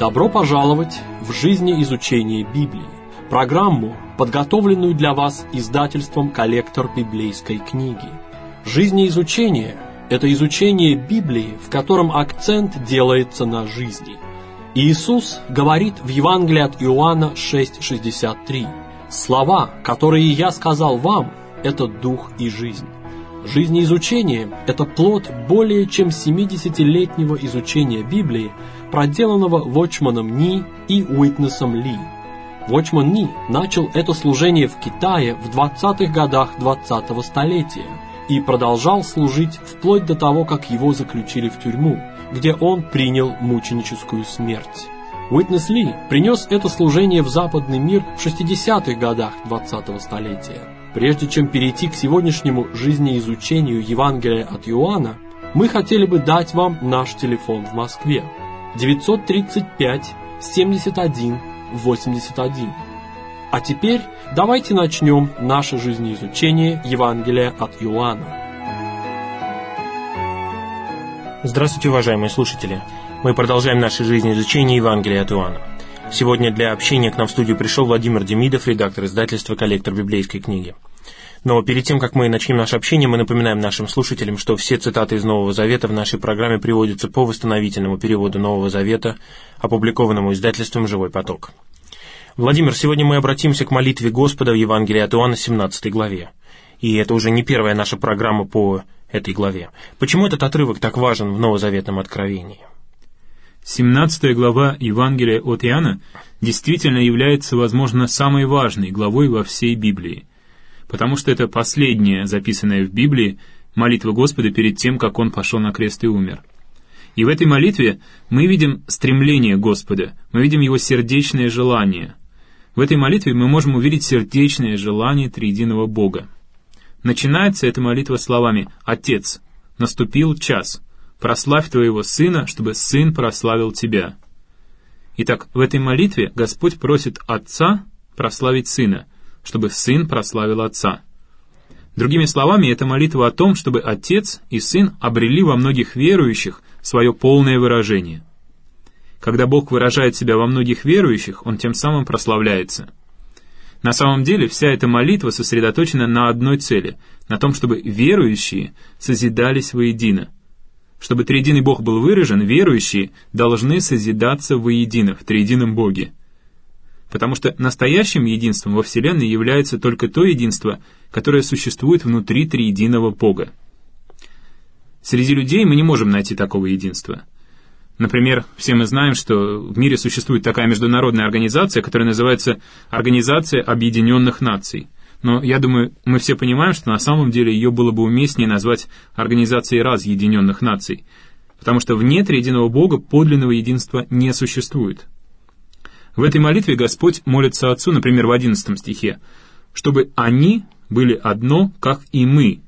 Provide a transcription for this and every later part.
Добро пожаловать в «Жизнеизучение Библии», программу, подготовленную для вас издательством «Коллектор библейской книги». Жизнеизучение – это изучение Библии, в котором акцент делается на жизни. Иисус говорит в Евангелии от Иоанна 6:63: «Слова, которые я сказал вам, это дух и жизнь». Жизнеизучение – это плод более чем 70-летнего изучения Библии, проделанного Watchman Nee и Уитнесом Ли. Watchman Nee начал это служение в Китае в 20-х годах 20-го столетия и продолжал служить вплоть до того, как его заключили в тюрьму, где он принял мученическую смерть. Уитнес Ли принес это служение в западный мир в 60-х годах 20-го столетия. Прежде чем перейти к сегодняшнему жизнеизучению Евангелия от Иоанна, мы хотели бы дать вам наш телефон в Москве: 935 71 81. А теперь давайте начнем наше жизнеизучение Евангелия от Иоанна. Здравствуйте, уважаемые слушатели! Мы продолжаем наше жизнеизучение Евангелия от Иоанна. Сегодня для общения к нам в студию пришел Владимир Демидов, редактор издательства «Коллектор библейской книги». Но перед тем, как мы начнем наше общение, мы напоминаем нашим слушателям, что все цитаты из Нового Завета в нашей программе приводятся по восстановительному переводу Нового Завета, опубликованному издательством «Живой поток». Владимир, сегодня мы обратимся к молитве Господа в Евангелии от Иоанна, 17 главе. И это уже не первая наша программа по этой главе. Почему этот отрывок так важен в новозаветном откровении? 17 глава Евангелия от Иоанна действительно является, возможно, самой важной главой во всей Библии, потому что это последняя записанная в Библии молитва Господа перед тем, как Он пошел на крест и умер. И в этой молитве мы видим стремление Господа, мы видим Его сердечное желание. В этой молитве мы можем увидеть сердечное желание триединого Бога. Начинается эта молитва словами: «Отец, наступил час. Прославь Твоего Сына, чтобы Сын прославил Тебя». Итак, в этой молитве Господь просит Отца прославить Сына, чтобы Сын прославил Отца. Другими словами, это молитва о том, чтобы Отец и Сын обрели во многих верующих свое полное выражение. Когда Бог выражает себя во многих верующих, Он тем самым прославляется. На самом деле, вся эта молитва сосредоточена на одной цели, на том, чтобы верующие созидались воедино. Чтобы триединый Бог был выражен, верующие должны созидаться воедино, в триедином Боге. Потому что настоящим единством во Вселенной является только то единство, которое существует внутри триединого Бога. Среди людей мы не можем найти такого единства. Например, все мы знаем, что в мире существует такая международная организация, которая называется Организация Объединенных Наций. Но я думаю, мы все понимаем, что на самом деле ее было бы уместнее назвать Организацией Разъединенных Наций, потому что вне триединого Бога подлинного единства не существует. В этой молитве Господь молится Отцу, например, в 11 стихе, чтобы они были одно, как и мы,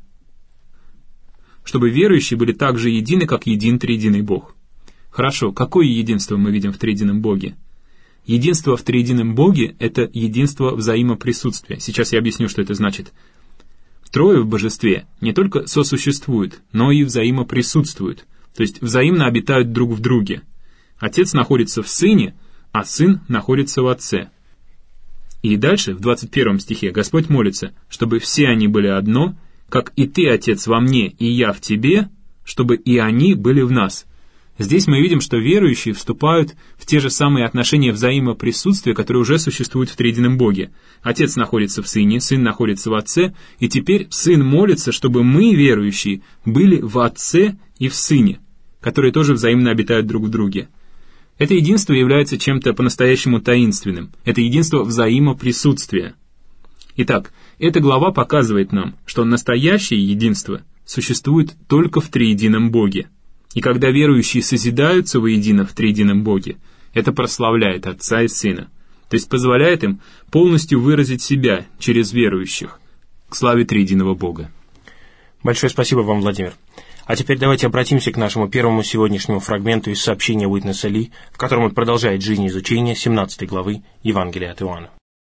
чтобы верующие были так же едины, как един триединый Бог. Хорошо, какое единство мы видим в триедином Боге? Единство в триедином Боге — это единство взаимоприсутствия. Сейчас я объясню, что это значит. Трое в Божестве не только сосуществуют, но и взаимоприсутствуют, то есть взаимно обитают друг в друге. Отец находится в Сыне, а Сын находится в Отце. И дальше, в 21 стихе, Господь молится, чтобы все они были одно, как и Ты, Отец, во мне, и я в Тебе, чтобы и они были в нас. Здесь мы видим, что верующие вступают в те же самые отношения взаимоприсутствия, которые уже существуют в триедином Боге. Отец находится в Сыне, Сын находится в Отце, и теперь Сын молится, чтобы мы, верующие, были в Отце и в Сыне, которые тоже взаимно обитают друг в друге. Это единство является чем-то по-настоящему таинственным. Это единство взаимоприсутствия. Итак, эта глава показывает нам, что настоящее единство существует только в триедином Боге. И когда верующие созидаются воедино в триедином Боге, это прославляет Отца и Сына, то есть позволяет им полностью выразить себя через верующих к славе триединого Бога. Большое спасибо вам, Владимир. А теперь давайте обратимся к нашему первому сегодняшнему фрагменту из сообщения Уитнеса Ли, в котором он продолжает жизнеизучение 17 главы Евангелия от Иоанна.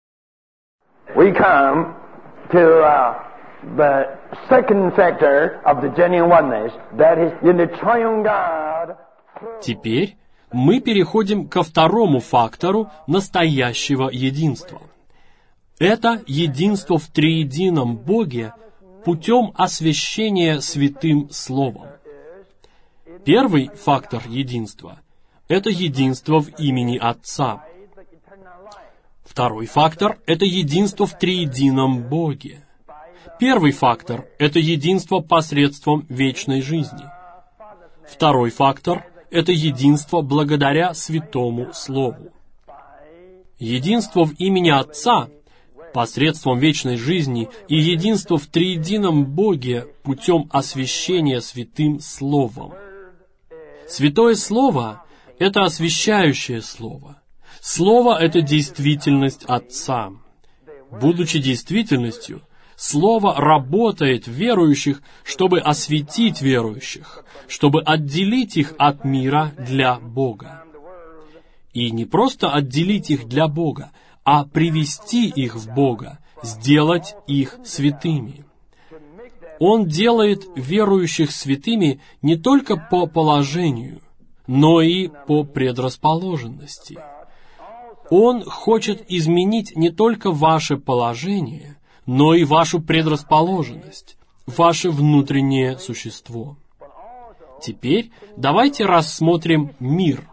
We come to the second sector of the genuine oneness, that is in the triune God. Теперь мы переходим ко второму фактору настоящего единства. Это единство в триедином Боге путем освящения Святым Словом. Первый фактор единства – это единство в имени Отца. Второй фактор – это единство в триедином Боге. Первый фактор – это единство посредством вечной жизни. Второй фактор – это единство благодаря Святому Слову. Единство в имени Отца посредством вечной жизни и единство в триедином Боге путем освящения Святым Словом. Святое Слово – это освящающее Слово. Слово – это действительность Отца. Будучи действительностью, Слово работает в верующих, чтобы осветить верующих, чтобы отделить их от мира для Бога. И не просто отделить их для Бога, а привести их в Бога, сделать их святыми. Он делает верующих святыми не только по положению, но и по предрасположенности. Он хочет изменить не только ваше положение, но и вашу предрасположенность, ваше внутреннее существо. Теперь давайте рассмотрим мир.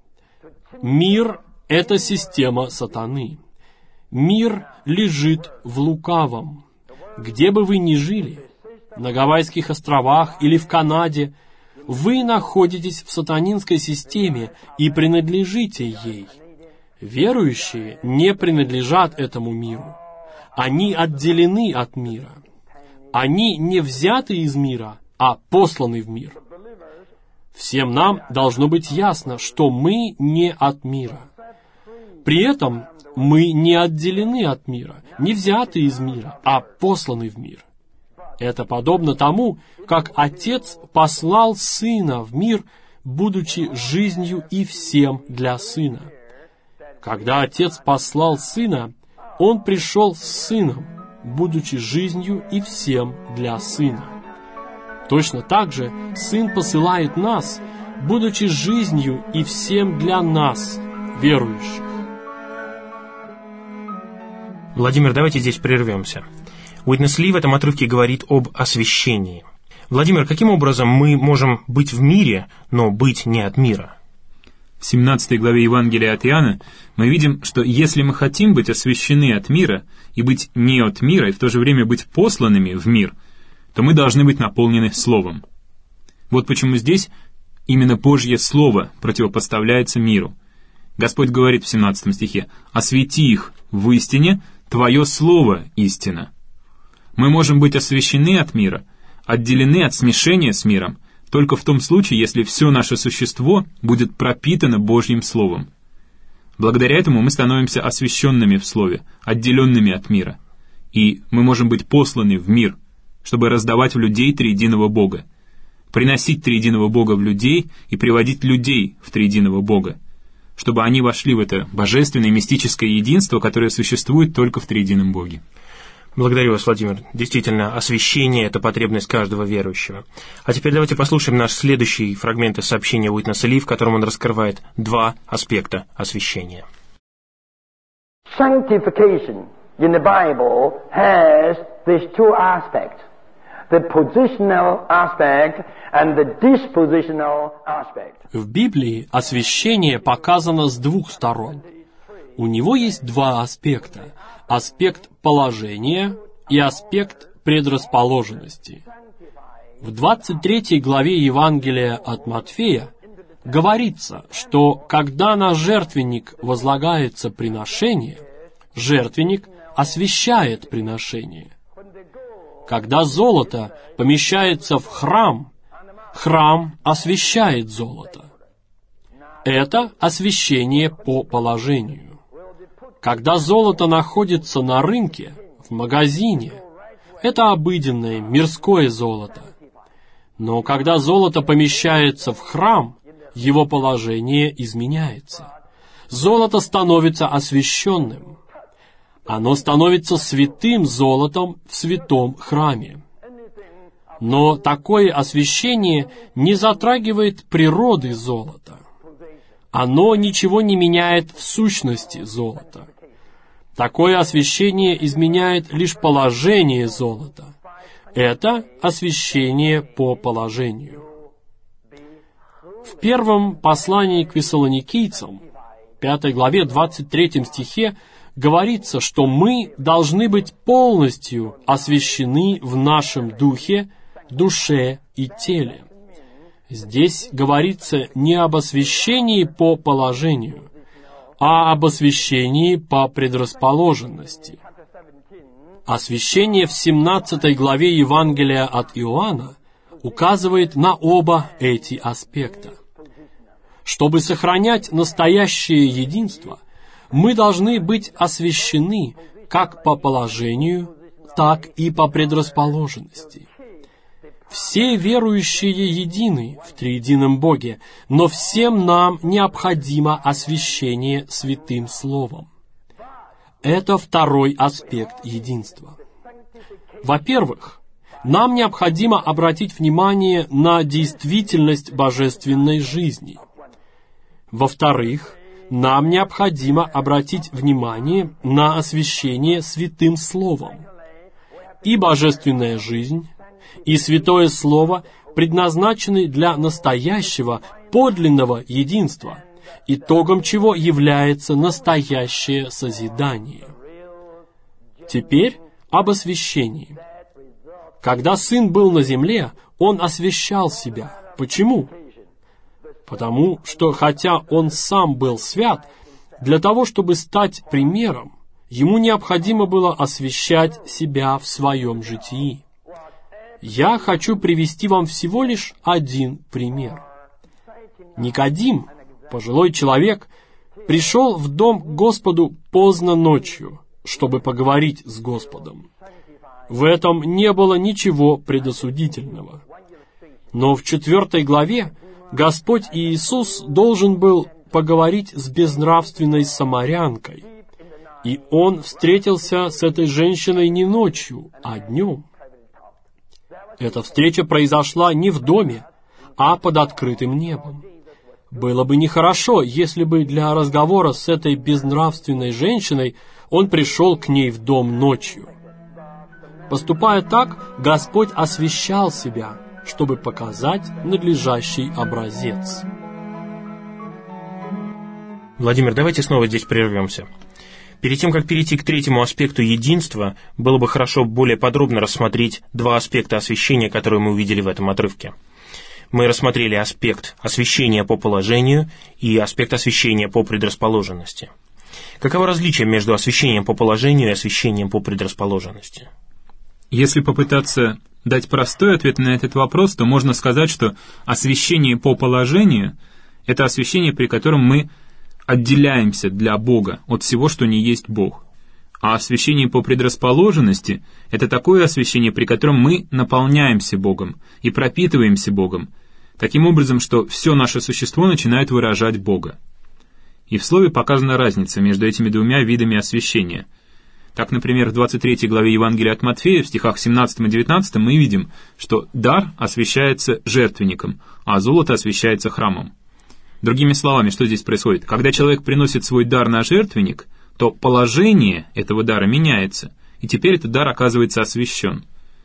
Мир – это система сатаны. Мир лежит в лукавом. Где бы вы ни жили, на Гавайских островах или в Канаде, вы находитесь в сатанинской системе и принадлежите ей. Верующие не принадлежат этому миру. Они отделены от мира. Они не взяты из мира, а посланы в мир. Всем нам должно быть ясно, что мы не от мира. При этом мы не отделены от мира, не взяты из мира, а посланы в мир. Это подобно тому, как Отец послал Сына в мир, будучи жизнью и всем для Сына. Когда Отец послал Сына, Он пришел с Сыном, будучи жизнью и всем для Сына. Точно так же Сын посылает нас, будучи жизнью и всем для нас, верующих. Владимир, давайте здесь прервемся. Уитнес Ли в этом отрывке говорит об освящении. Владимир, каким образом мы можем быть в мире, но быть не от мира? В 17 главе Евангелия от Иоанна мы видим, что если мы хотим быть освящены от мира и быть не от мира, и в то же время быть посланными в мир, то мы должны быть наполнены Словом. Вот почему здесь именно Божье Слово противопоставляется миру. Господь говорит в 17 стихе: «Освети их в истине, Твое Слово — истина». Мы можем быть освящены от мира, отделены от смешения с миром, только в том случае, если все наше существо будет пропитано Божьим Словом. Благодаря этому мы становимся освященными в Слове, отделенными от мира. И мы можем быть посланы в мир, чтобы раздавать в людей триединого Бога, приносить триединого Бога в людей и приводить людей в триединого Бога, чтобы они вошли в это божественное мистическое единство, которое существует только в триедином Боге. Благодарю вас, Владимир. Действительно, освящение — это потребность каждого верующего. А теперь давайте послушаем наш следующий фрагмент из сообщения Уитнеса Ли, в котором он раскрывает два аспекта освящения. Sanctification in the Bible has these two aspects: the positional aspect and the dispositional aspect. В Библии освящение показано с двух сторон. У него есть два аспекта: аспект положения и аспект предрасположенности. В 23 главе Евангелия от Матфея говорится, что когда на жертвенник возлагается приношение, жертвенник освящает приношение. Когда золото помещается в храм, храм освящает золото. Это освящение по положению. Когда золото находится на рынке, в магазине, это обыденное, мирское золото. Но когда золото помещается в храм, его положение изменяется. Золото становится освященным. Оно становится святым золотом в святом храме. Но такое освящение не затрагивает природы золота. Оно ничего не меняет в сущности золота. Такое освящение изменяет лишь положение золота. Это освящение по положению. В первом послании к фессалоникийцам, 5 главе 23 стихе, говорится, что мы должны быть полностью освящены в нашем духе, душе и теле. Здесь говорится не об освящении по положению, а об освящении по предрасположенности. Освящение в 17 главе Евангелия от Иоанна указывает на оба эти аспекта. Чтобы сохранять настоящее единство, мы должны быть освящены как по положению, так и по предрасположенности. Все верующие едины в триедином Боге, но всем нам необходимо освящение Святым Словом. Это второй аспект единства. Во-первых, нам необходимо обратить внимание на действительность божественной жизни. Во-вторых, нам необходимо обратить внимание на освящение Святым Словом. И божественная жизнь, и Святое Слово предназначены для настоящего, подлинного единства, итогом чего является настоящее созидание. Теперь об освящении. Когда Сын был на земле, Он освящал себя. Почему? Потому что, хотя Он сам был свят, для того, чтобы стать примером, Ему необходимо было освящать себя в своем житии. Я хочу привести вам всего лишь один пример. Никодим, пожилой человек, пришел в дом к Господу поздно ночью, чтобы поговорить с Господом. В этом не было ничего предосудительного. Но в 4 главе Господь Иисус должен был поговорить с безнравственной самарянкой, и Он встретился с этой женщиной не ночью, а днем. Эта встреча произошла не в доме, а под открытым небом. Было бы нехорошо, если бы для разговора с этой безнравственной женщиной Он пришел к ней в дом ночью. Поступая так, Господь освящал себя, чтобы показать надлежащий образец. Владимир, давайте снова здесь прервемся. Перед тем, как перейти к третьему аспекту единства, было бы хорошо более подробно рассмотреть два аспекта освящения, которые мы увидели в этом отрывке. Мы рассмотрели аспект освящения по положению и аспект освящения по предрасположенности. Каково различие между освящением по положению и освящением по предрасположенности? Если попытаться дать простой ответ на этот вопрос, то можно сказать, что освящение по положению — это освящение, при котором мы отделяемся для Бога от всего, что не есть Бог. А освящение по предрасположенности — это такое освящение, при котором мы наполняемся Богом и пропитываемся Богом, таким образом, что все наше существо начинает выражать Бога. И в слове показана разница между этими двумя видами освящения. Так, например, в 23 главе Евангелия от Матфея, в стихах 17 и 19 мы видим, что дар освящается жертвенником, а золото освящается храмом. Другими словами, что здесь происходит? Когда человек приносит свой дар на жертвенник, то положение этого дара меняется, и теперь этот дар оказывается освящен.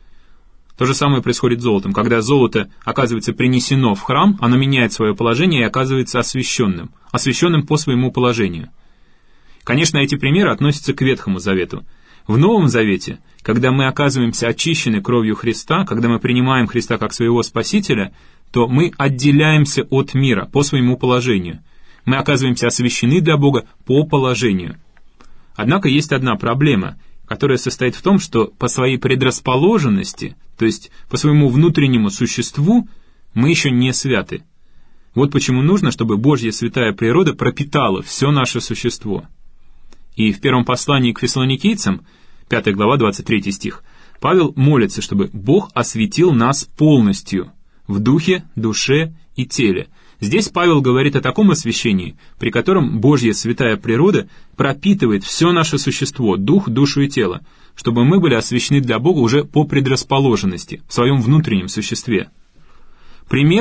То же самое происходит с золотом. Когда золото оказывается принесено в храм, оно меняет свое положение и оказывается освященным по своему положению. Конечно, эти примеры относятся к Ветхому Завету. В Новом Завете, когда мы оказываемся очищены кровью Христа, когда мы принимаем Христа как своего Спасителя, то мы отделяемся от мира по своему положению. Мы оказываемся освящены для Бога по положению. Однако есть одна проблема, которая состоит в том, что по своей предрасположенности, то есть по своему внутреннему существу, мы еще не святы. Вот почему нужно, чтобы Божья святая природа пропитала все наше существо. И в первом послании к фессалоникийцам, 5 глава, 23 стих, Павел молится, чтобы Бог осветил нас полностью в духе, душе и теле. Здесь Павел говорит о таком освящении, при котором Божья святая природа пропитывает все наше существо, дух, душу и тело, чтобы мы были освящены для Бога уже по предрасположенности, в своем внутреннем существе. Пример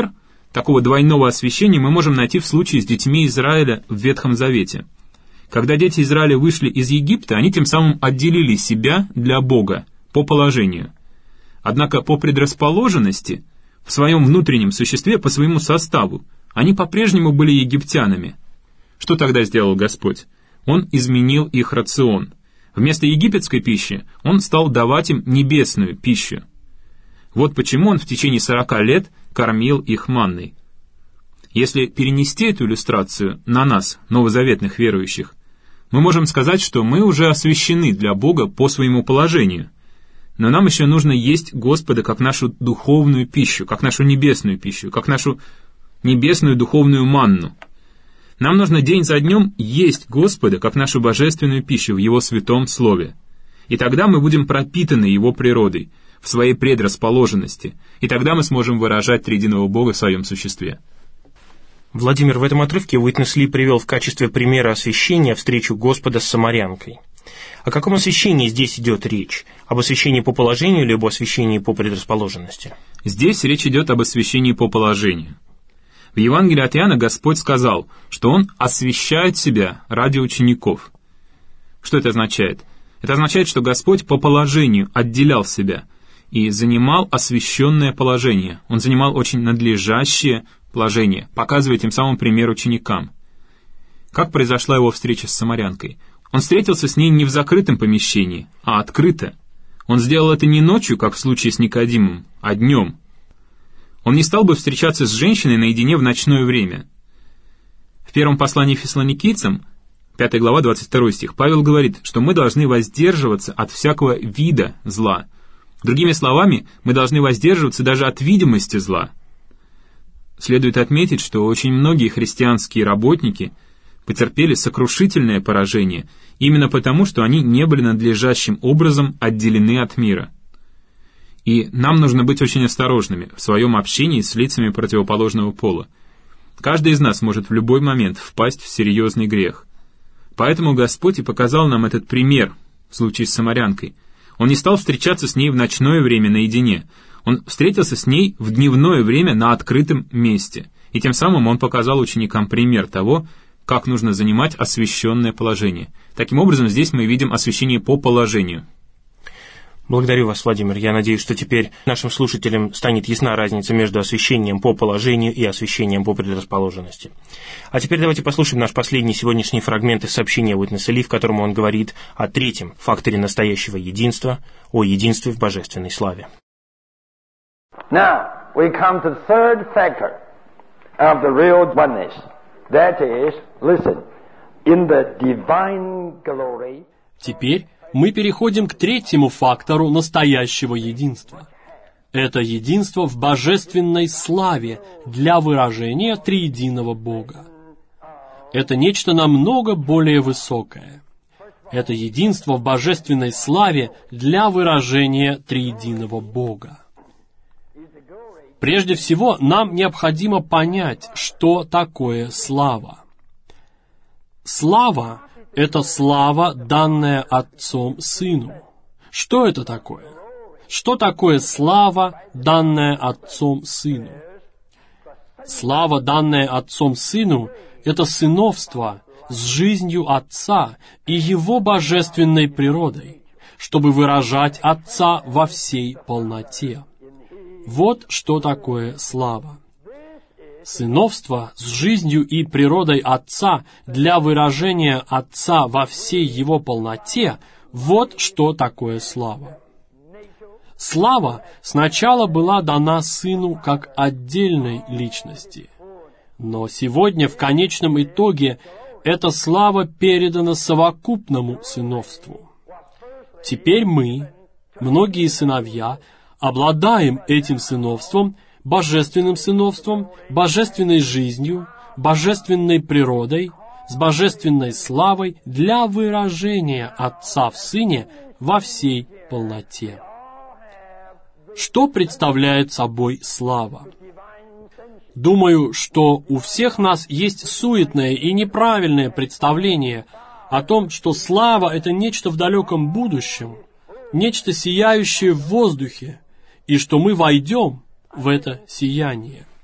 такого двойного освящения мы можем найти в случае с детьми Израиля в Ветхом Завете. Когда дети Израиля вышли из Египта, они тем самым отделили себя для Бога по положению. Однако по предрасположенности, в своем внутреннем существе, по своему составу, они по-прежнему были египтянами. Что тогда сделал Господь? Он изменил их рацион. Вместо египетской пищи Он стал давать им небесную пищу. Вот почему Он в течение 40 лет кормил их манной. Если перенести эту иллюстрацию на нас, новозаветных верующих, мы можем сказать, что мы уже освящены для Бога по своему положению. Но нам еще нужно есть Господа как нашу духовную пищу, как нашу небесную пищу, как нашу небесную духовную манну. Нам нужно день за днем есть Господа как нашу божественную пищу в Его святом Слове. И тогда мы будем пропитаны Его природой, в своей предрасположенности, и тогда мы сможем выражать триединого Бога в своем существе. Владимир, в этом отрывке Уитнес Ли привел в качестве примера освящения встречу Господа с самарянкой. О каком освящении здесь идет речь? Об освящении по положению или об освящении по предрасположенности? Здесь речь идет об освящении по положению. В Евангелии от Иоанна Господь сказал, что Он освящает себя ради учеников. Что это означает? Это означает, что Господь по положению отделял себя и занимал освященное положение. Он занимал очень надлежащее положение, показывая тем самым пример ученикам. Как произошла его встреча с самарянкой? Он встретился с ней не в закрытом помещении, а открыто. Он сделал это не ночью, как в случае с Никодимом, а днем. Он не стал бы встречаться с женщиной наедине в ночное время. В первом послании Фессалоникийцам, 5 глава, 22 стих, Павел говорит, что мы должны воздерживаться от всякого вида зла. Другими словами, мы должны воздерживаться даже от видимости зла. Следует отметить, что очень многие христианские работники потерпели сокрушительное поражение именно потому, что они не были надлежащим образом отделены от мира. И нам нужно быть очень осторожными в своем общении с лицами противоположного пола. Каждый из нас может в любой момент впасть в серьезный грех. Поэтому Господь и показал нам этот пример в случае с самарянкой. Он не стал встречаться с ней в ночное время наедине. Он встретился с ней в дневное время на открытом месте. И тем самым он показал ученикам пример того, как нужно занимать освященное положение. Таким образом, здесь мы видим освящение по положению. Благодарю вас, Владимир. Я надеюсь, что теперь нашим слушателям станет ясна разница между освящением по положению и освящением по предрасположенности. А теперь давайте послушаем наш последний сегодняшний фрагмент из сообщения Уитнеса Ли, в котором он говорит о третьем факторе настоящего единства, о единстве в божественной славе. Now, we come to the third factor of the real oneness. That is, listen, in the divine glory. Теперь мы переходим к третьему фактору настоящего единства. Это единство в божественной славе для выражения триединого Бога. Это нечто намного более высокое. Это единство в божественной славе для выражения триединого Бога. Прежде всего, нам необходимо понять, что такое слава. Слава — это слава, данная Отцом Сыну. Что это такое? Что такое слава, данная Отцом Сыну? Слава, данная Отцом Сыну, это сыновство с жизнью Отца и Его божественной природой, чтобы выражать Отца во всей полноте. Вот что такое слава. Сыновство с жизнью и природой Отца для выражения Отца во всей Его полноте — вот что такое слава. Слава сначала была дана Сыну как отдельной личности, но сегодня в конечном итоге эта слава передана совокупному сыновству. Теперь мы, многие сыновья, обладаем этим сыновством, божественным сыновством, божественной жизнью, божественной природой, с божественной славой для выражения Отца в Сыне во всей полноте. Что представляет собой слава? Думаю, что у всех нас есть суетное и неправильное представление о том, что слава — это нечто в далеком будущем, нечто сияющее в воздухе, и что мы войдем в это сияние.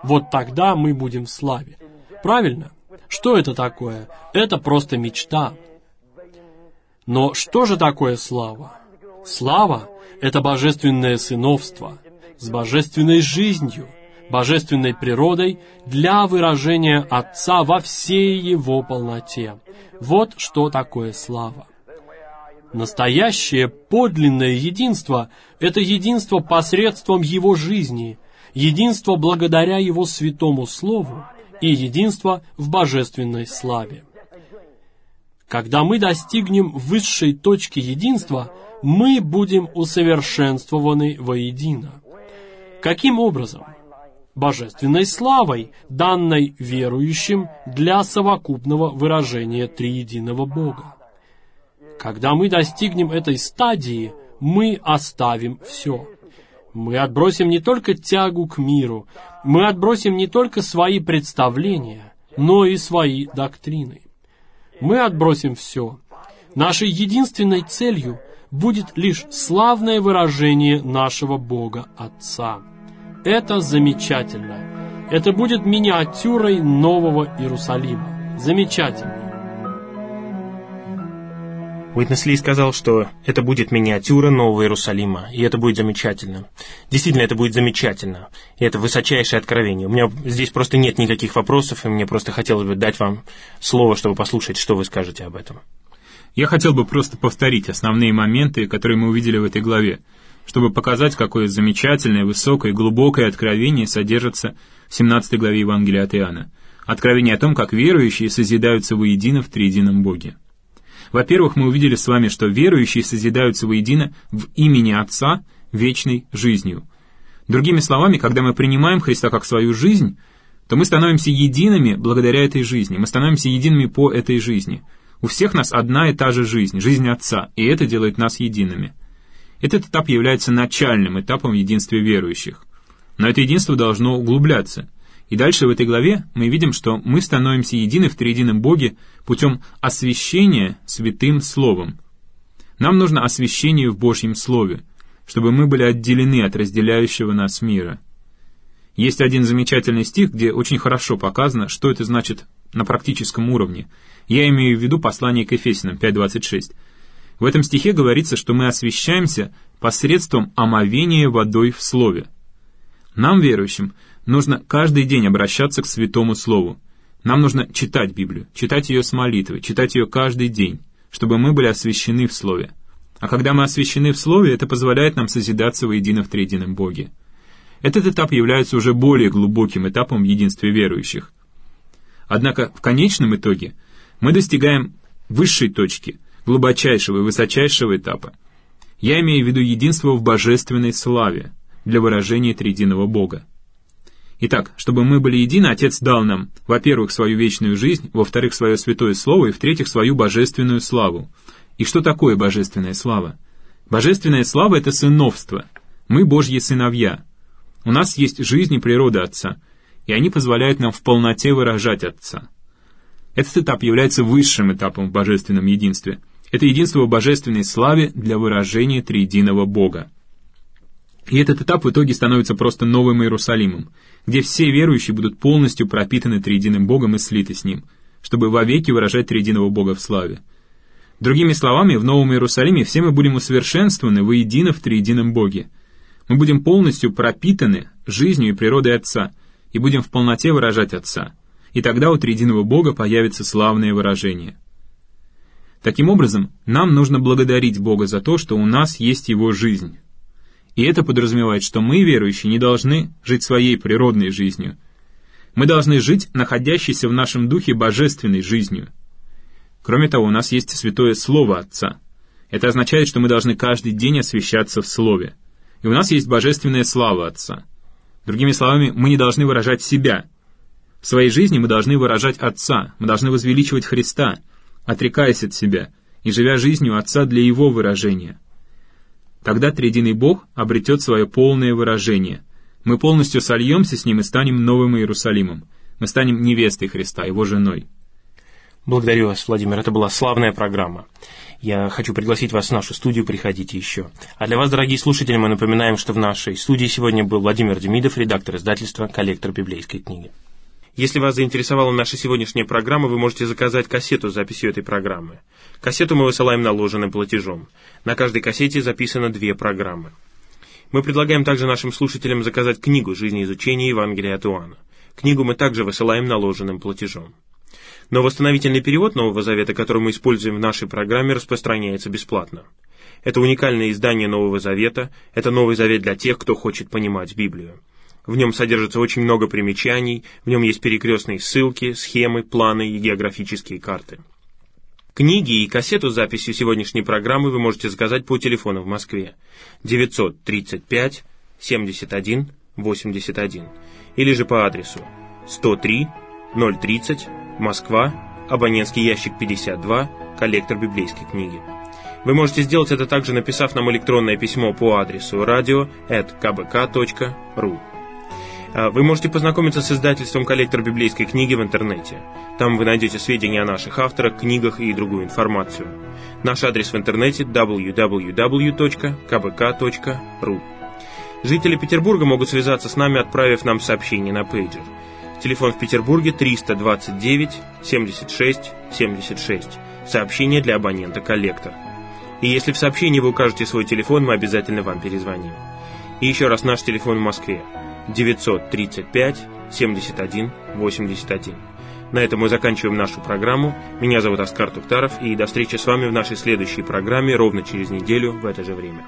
вот тогда мы будем в славе. Правильно? Что это такое? Это просто мечта. Но что же такое слава? Слава — это божественное сыновство с божественной жизнью, божественной природой для выражения Отца во всей Его полноте. Вот что такое слава. Настоящее подлинное единство — это единство посредством Его жизни, единство благодаря Его святому Слову и единство в божественной славе. Когда мы достигнем высшей точки единства, мы будем усовершенствованы воедино. Каким образом? Божественной славой, данной верующим для совокупного выражения триединого Бога. Когда мы достигнем этой стадии, мы оставим все. Мы отбросим не только тягу к миру, мы отбросим не только свои представления, но и свои доктрины. Мы отбросим все. Нашей единственной целью будет лишь славное выражение нашего Бога Отца. Это замечательно. Это будет миниатюрой Нового Иерусалима. Замечательно. Уитнес Ли сказал, что это будет миниатюра Нового Иерусалима, и это будет замечательно. Действительно, это будет замечательно, и это высочайшее откровение. У меня здесь просто нет никаких вопросов, и мне просто хотелось бы дать вам слово, чтобы послушать, что вы скажете об этом. Я хотел бы просто повторить основные моменты, которые мы увидели в этой главе, чтобы показать, какое замечательное, высокое, глубокое откровение содержится в 17 главе Евангелия от Иоанна. Откровение о том, как верующие созидаются воедино в триедином Боге. Во-первых, мы увидели с вами, что верующие созидаются воедино в имени Отца вечной жизнью. Другими словами, когда мы принимаем Христа как свою жизнь, то мы становимся едиными благодаря этой жизни, мы становимся едиными по этой жизни. У всех нас одна и та же жизнь, жизнь Отца, и это делает нас едиными. Этот этап является начальным этапом в единстве верующих. Но это единство должно углубляться. И дальше в этой главе мы видим, что мы становимся едины в триедином Боге путем освящения Святым Словом. Нам нужно освящение в Божьем Слове, чтобы мы были отделены от разделяющего нас мира. Есть один замечательный стих, где очень хорошо показано, что это значит на практическом уровне. Я имею в виду послание к Ефесянам 5:26. В этом стихе говорится, что мы освящаемся посредством омовения водой в Слове. Нам, верующим, нужно каждый день обращаться к Святому Слову. Нам нужно читать Библию, читать ее с молитвой, читать ее каждый день, чтобы мы были освящены в Слове. А когда мы освящены в Слове, это позволяет нам созидаться воедино в триедином Боге. Этот этап является уже более глубоким этапом в единстве верующих. Однако в конечном итоге мы достигаем высшей точки, глубочайшего и высочайшего этапа. Я имею в виду единство в божественной славе для выражения триединого Бога. Итак, чтобы мы были едины, Отец дал нам, во-первых, свою вечную жизнь, во-вторых, свое святое Слово, и в-третьих, свою божественную славу. И что такое божественная слава? Божественная слава — это сыновство. Мы Божьи сыновья. У нас есть жизнь и природа Отца, и они позволяют нам в полноте выражать Отца. Этот этап является высшим этапом в божественном единстве. Это единство в божественной славе для выражения триединого Бога. И этот этап в итоге становится просто Новым Иерусалимом, где все верующие будут полностью пропитаны триединым Богом и слиты с Ним, чтобы вовеки выражать триединого Бога в славе. Другими словами, в Новом Иерусалиме все мы будем усовершенствованы воедино в триедином Боге. Мы будем полностью пропитаны жизнью и природой Отца, и будем в полноте выражать Отца. И тогда у триединого Бога появится славное выражение. Таким образом, нам нужно благодарить Бога за то, что у нас есть Его жизнь. И это подразумевает, что мы, верующие, не должны жить своей природной жизнью. Мы должны жить находящейся в нашем духе божественной жизнью. Кроме того, у нас есть Святое Слово Отца. Это означает, что мы должны каждый день освящаться в Слове. И у нас есть божественная слава Отца. Другими словами, мы не должны выражать себя. В своей жизни мы должны выражать Отца, мы должны возвеличивать Христа, отрекаясь от себя и живя жизнью Отца для Его выражения. Тогда триединый Бог обретет свое полное выражение. Мы полностью сольемся с Ним и станем Новым Иерусалимом. Мы станем невестой Христа, Его женой. Благодарю вас, Владимир. Это была славная программа. Я хочу пригласить вас в нашу студию, приходите еще. А для вас, дорогие слушатели, мы напоминаем, что в нашей студии сегодня был Владимир Демидов, редактор издательства «Коллектор библейской книги». Если вас заинтересовала наша сегодняшняя программа, вы можете заказать кассету с записью этой программы. Кассету мы высылаем наложенным платежом. На каждой кассете записано 2 программы. Мы предлагаем также нашим слушателям заказать книгу «Жизнеизучение Евангелия от Иоанна». Книгу мы также высылаем наложенным платежом. Но восстановительный перевод Нового Завета, который мы используем в нашей программе, распространяется бесплатно. Это уникальное издание Нового Завета, это Новый Завет для тех, кто хочет понимать Библию. В нем содержится очень много примечаний, в нем есть перекрестные ссылки, схемы, планы и географические карты. Книги и кассету с записью сегодняшней программы вы можете заказать по телефону в Москве 935 71 81 или же по адресу 103 030 Москва, абонентский ящик 52, коллектор библейской книги. Вы можете сделать это также, написав нам электронное письмо по адресу radio@kbk.ru. Вы можете познакомиться с издательством «Коллектор библейской книги» в интернете. Там вы найдете сведения о наших авторах, книгах и другую информацию. Наш адрес в интернете www.kbk.ru. Жители Петербурга могут связаться с нами, отправив нам сообщение на пейджер. Телефон в Петербурге 329 76 76. Сообщение для абонента «Коллектор». И если в сообщении вы укажете свой телефон, мы обязательно вам перезвоним. И еще раз наш телефон в Москве 935 71 81. На этом мы заканчиваем нашу программу. Меня зовут Оскар Тухтаров, и до встречи с вами в нашей следующей программе ровно через неделю в это же время.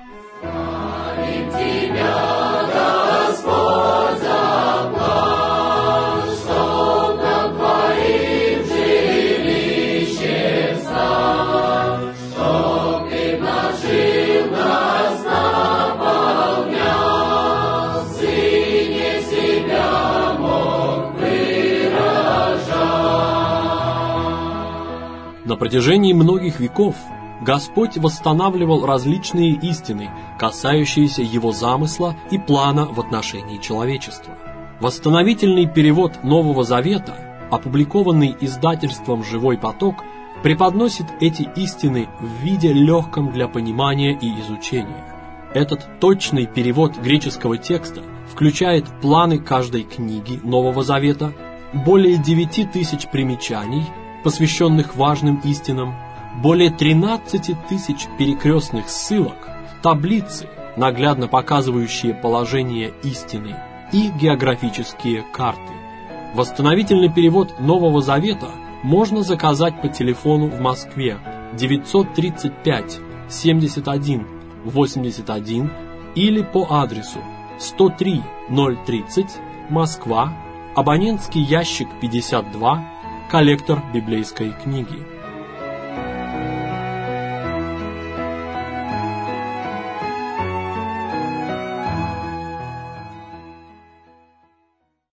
На протяжении многих веков Господь восстанавливал различные истины, касающиеся Его замысла и плана в отношении человечества. Восстановительный перевод Нового Завета, опубликованный издательством «Живой поток», преподносит эти истины в виде легком для понимания и изучения. Этот точный перевод греческого текста включает планы каждой книги Нового Завета, более 9000 примечаний, посвященных важным истинам, более 13 тысяч перекрестных ссылок, таблицы, наглядно показывающие положение истины, и географические карты. Восстановительный перевод Нового Завета можно заказать по телефону в Москве 935 71 81 или по адресу 103 030 Москва, абонентский ящик 52, коллектор библейской книги.